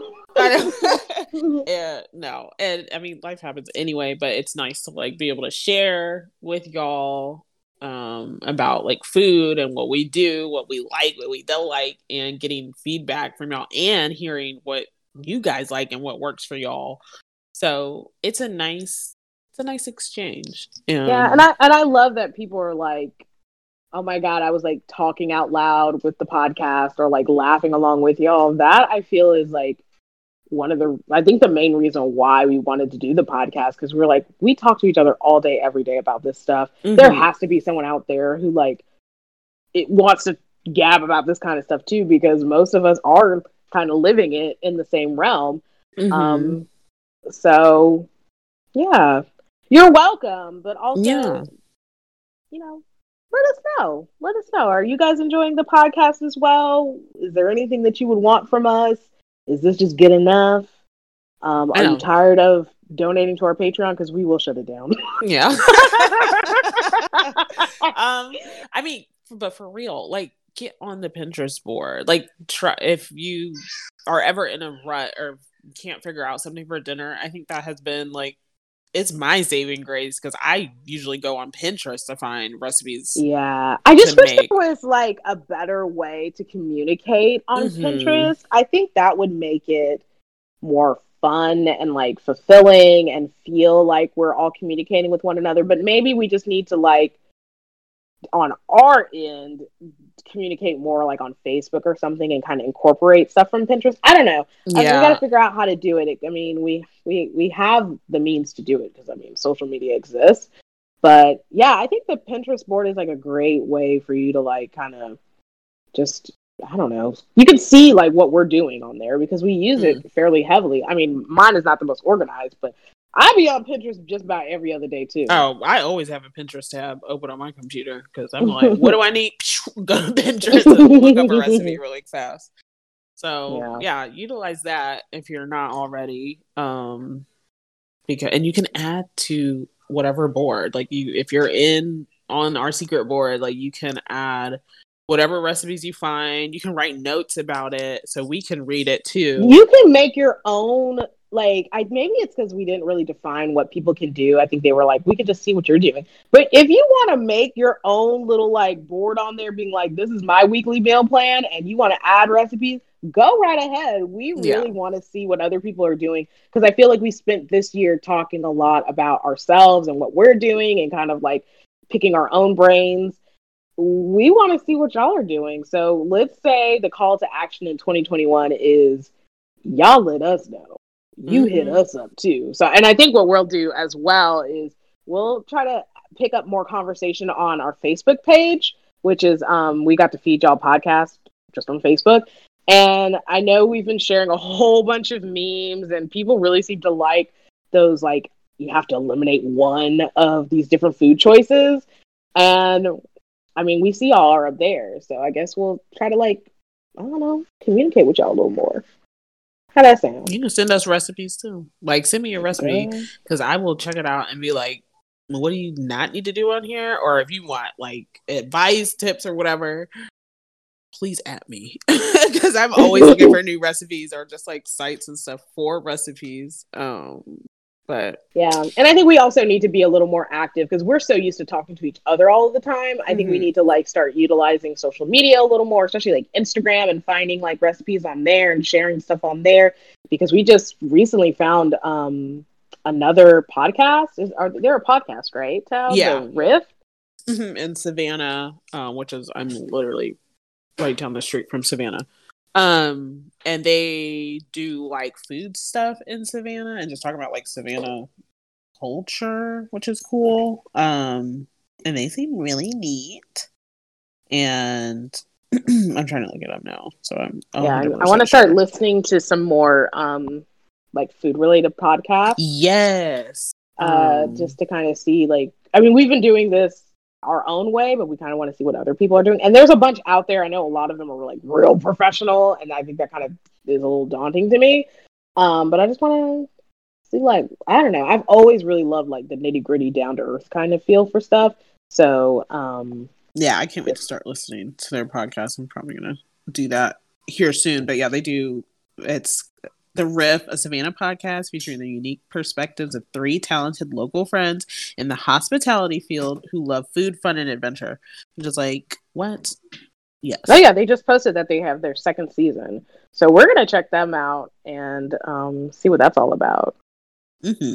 Yeah, no, and I mean life happens anyway, but it's nice to like be able to share with y'all um about like food and what we do, what we like, what we don't like, and getting feedback from y'all and hearing what you guys like and what works for y'all. So it's a nice it's a nice exchange. Um, yeah, and I and I love that people are like, oh my God, I was like talking out loud with the podcast or like laughing along with y'all. That I feel is like one of the, I think the main reason why we wanted to do the podcast, because we we're like, we talk to each other all day, every day about this stuff. Mm-hmm. There has to be someone out there who like, it wants to gab about this kind of stuff too, because most of us are kind of living it in the same realm. Mm-hmm. Um, so yeah, you're welcome, but also, yeah. you know, let us know. Let us know. Are you guys enjoying the podcast as well? Is there anything that you would want from us? Is this just good enough? Um, are you tired of donating to our Patreon? Because we will shut it down. Yeah. um, I mean, but for real, like, get on the Pinterest board. Like, try if you are ever in a rut or can't figure out something for dinner. I think that has been like, it's my saving grace because I usually go on Pinterest to find recipes. Yeah. I just wish make. there was like a better way to communicate on mm-hmm. Pinterest. I think that would make it more fun and like fulfilling and feel like we're all communicating with one another. But maybe we just need to like on our end communicate more like on Facebook or something and kind of incorporate stuff from Pinterest. I don't know. Yeah. I mean, we got to figure out how to do it. I mean, we we we have the means to do it because I mean, social media exists. But yeah, I think the Pinterest board is like a great way for you to like kind of just I don't know. You can see like what we're doing on there because we use mm. it fairly heavily. I mean, mine is not the most organized, but I be on Pinterest just about every other day too. Oh, I always have a Pinterest tab open on my computer because I'm like, what do I need? Go to Pinterest and look up a recipe really fast. So yeah. yeah, utilize that if you're not already. Um, because and you can add to whatever board. Like you, if you're in on our secret board, like you can add whatever recipes you find. You can write notes about it so we can read it too. You can make your own. Like, I maybe it's because we didn't really define what people can do. I think they were like, we can just see what you're doing. But if you want to make your own little, like, board on there being like, this is my weekly meal plan, and you want to add recipes, go right ahead. We really yeah. want to see what other people are doing. Because I feel like we spent this year talking a lot about ourselves and what we're doing and kind of, like, picking our own brains. We want to see what y'all are doing. So let's say the call to action in twenty twenty-one is y'all let us know. You Mm-hmm. hit us up too. So, and I think what we'll do as well is we'll try to pick up more conversation on our Facebook page, which is um we got to feed y'all podcast just on Facebook. And I know we've been sharing a whole bunch of memes, and people really seem to like those, like, you have to eliminate one of these different food choices. And I mean, we see all are up there, so I guess we'll try to, like, I don't know, communicate with y'all a little more. How that sound? You can send us recipes too. Like, send me your recipe Girl. because I will check it out and be like, what do you not need to do on here? Or if you want like advice, tips, or whatever, please at me because I'm always looking for new recipes or just like sites and stuff for recipes. Um, but yeah, and I think we also need to be a little more active because we're so used to talking to each other all of the time. I think mm-hmm. we need to like start utilizing social media a little more, especially like Instagram, and finding like recipes on there and sharing stuff on there, because we just recently found um another podcast. Is are they're a podcast, right? Tal? Yeah, The Rift mm-hmm. in Savannah, uh, which is I'm literally right down the street from Savannah. Um, and they do like food stuff in Savannah and just talk about like Savannah culture, which is cool. Um, and they seem really neat. And I'm trying to look it up now, so I'm yeah. I want to sure. start listening to some more um like food related podcasts. Yes, uh, um, just to kind of see, like, I mean, we've been doing this our own way, but we kind of want to see what other people are doing. And there's a bunch out there. I know a lot of them are like real professional, and I think that kind of is a little daunting to me. Um, but I just want to see, like, I don't know. I've always really loved like the nitty gritty, down to earth kind of feel for stuff. So, um, yeah, I can't wait to start listening to their podcast. I'm probably gonna do that here soon. But yeah, they do. It's The Riff, a Savannah podcast featuring the unique perspectives of three talented local friends in the hospitality field who love food, fun, and adventure. I'm just like, what? Yes. Oh yeah, they just posted that they have their second season, so we're gonna check them out and um, see what that's all about. Mm-hmm.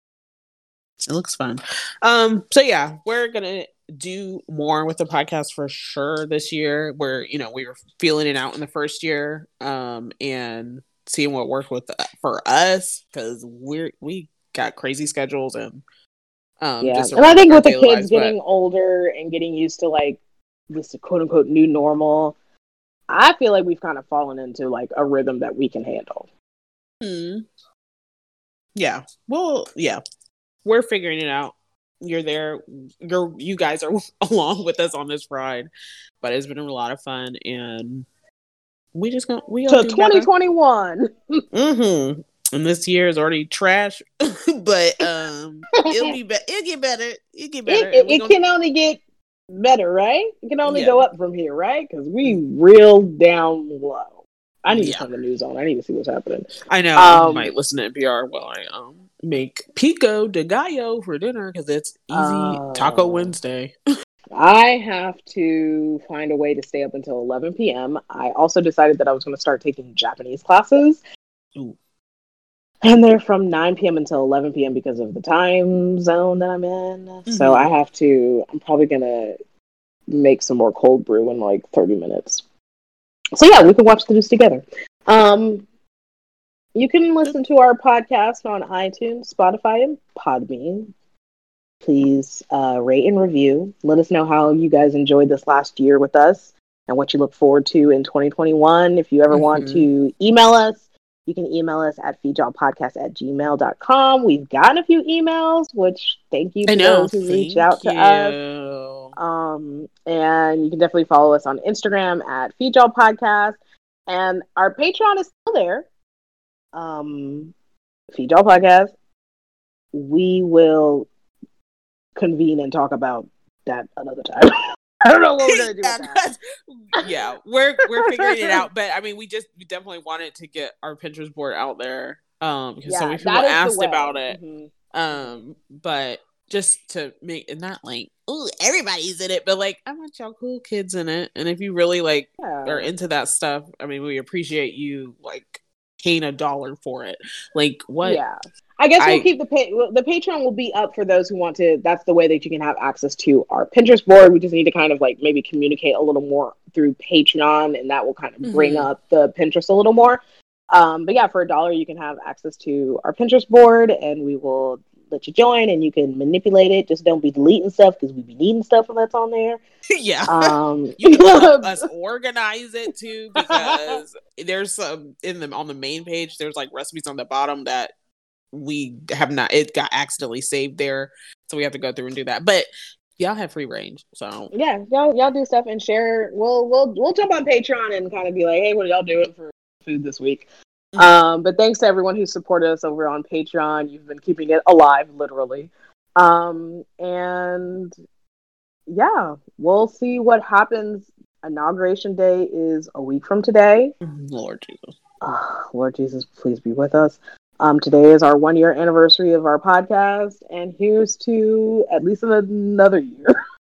It looks fun. Um, so yeah, we're gonna do more with the podcast for sure this year. Where you know we were feeling it out in the first year, um, and seeing what worked with uh, for us, because we're we got crazy schedules and um yeah, just and I think with the kids lives, getting but... older and getting used to like this quote unquote new normal, I feel like we've kind of fallen into like a rhythm that we can handle. Hmm. Yeah. Well, yeah, we're figuring it out. You're there. You're you guys are along with us on this ride, but it's been a lot of fun, and we just gonna we to twenty twenty-one. Mm-hmm. And this year is already trash, but um, it'll be better. It'll get better. It'll get better. It, it, it gonna... can only get better, right? It can only yeah. go up from here, right? Because we real down low. I need yeah. to turn the news on. I need to see what's happening. I know. Um, I might listen to N P R while I um make pico de gallo for dinner because it's easy uh, Taco Wednesday. I have to find a way to stay up until eleven p.m. I also decided that I was going to start taking Japanese classes. Ooh. And they're from nine p.m. until eleven p.m. because of the time zone that I'm in. Mm-hmm. So I have to, I'm probably going to make some more cold brew in like thirty minutes. So yeah, we can watch the news together. Um, you can listen to our podcast on iTunes, Spotify, and Podbean. Please uh, rate and review. Let us know how you guys enjoyed this last year with us and what you look forward to in twenty twenty-one. If you ever mm-hmm. want to email us, you can email us at feedjawpodcast at gmail dot com. We've gotten a few emails, which thank you to those who reached out to us. Um, and you can definitely follow us on Instagram at feedjawpodcast. And our Patreon is still there. Um, Feedjaw Podcast. We will convene and talk about that another time. I don't know what we're gonna do with that. Yeah, we're we're figuring it out. But I mean, we just we definitely wanted to get our Pinterest board out there. Um, because yeah, so many people asked about it. Mm-hmm. Um, but just to make it not like, oh, everybody's in it, but like I want y'all cool kids in it. And if you really like yeah. are into that stuff, I mean, we appreciate you like paying a dollar for it. Like what? Yeah. I guess we'll I, keep the pay- the Patreon will be up for those who want to. That's the way that you can have access to our Pinterest board. We just need to kind of like maybe communicate a little more through Patreon, and that will kind of bring mm-hmm. up the Pinterest a little more. Um, but yeah, for a dollar, you can have access to our Pinterest board, and we will let you join, and you can manipulate it. Just don't be deleting stuff because we be needing stuff that's on there. Yeah. Um, you can help us organize it too, because there's some in the on the main page. There's like recipes on the bottom that we have not. It got accidentally saved there, so we have to go through and do that. But y'all have free range, so yeah, y'all y'all do stuff and share. We'll we'll we'll jump on Patreon and kind of be like, hey, what are y'all doing for food this week? Mm-hmm. Um, but thanks to everyone who supported us over on Patreon. You've been keeping it alive, literally. Um, and yeah, we'll see what happens. Inauguration Day is a week from today. Lord Jesus. Oh, Lord Jesus, please be with us. Um, today is our one year anniversary of our podcast, and here's to at least another year.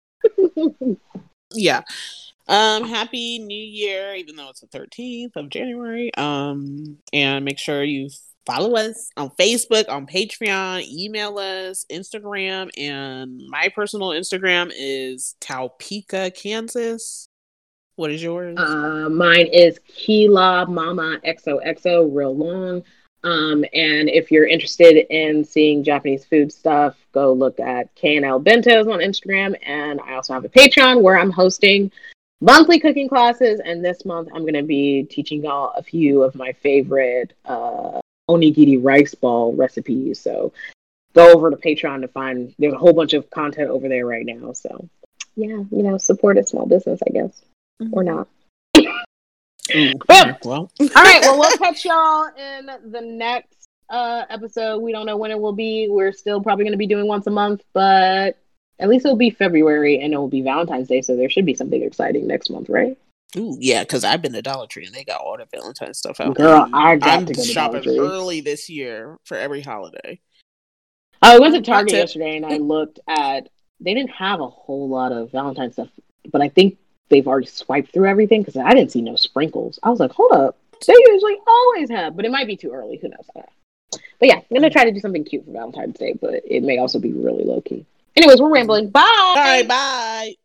Yeah. Um, happy New Year, even though it's the thirteenth of January. Um, and make sure you follow us on Facebook, on Patreon, email us, Instagram, and my personal Instagram is Topeka, Kansas. What is yours? Uh, mine is Kila Mama X O X O, real long. Um, and if you're interested in seeing Japanese food stuff, go look at K and L Bentos on Instagram. And I also have a Patreon where I'm hosting monthly cooking classes. And this month I'm going to be teaching y'all a few of my favorite uh, onigiri rice ball recipes. So go over to Patreon to find, there's a whole bunch of content over there right now. So yeah, you know, support a small business, I guess, mm-hmm. or not. Mm, well, well. All right. Well, we'll catch y'all in the next uh, episode. We don't know when it will be. We're still probably going to be doing once a month, but at least it'll be February and it will be Valentine's Day. So there should be something exciting next month, right? Ooh, yeah, because I've been to Dollar Tree and they got all the Valentine's stuff out. Girl, I got I'm to go to shopping Dollar Tree early this year for every holiday. I went to Target yesterday and I looked at. They didn't have a whole lot of Valentine's stuff, but I think they've already swiped through everything because I didn't see no sprinkles. I was like, hold up. They usually always have, but it might be too early. Who knows? But yeah, I'm going to try to do something cute for Valentine's Day, but it may also be really low key. Anyways, we're rambling. Bye. All right, bye.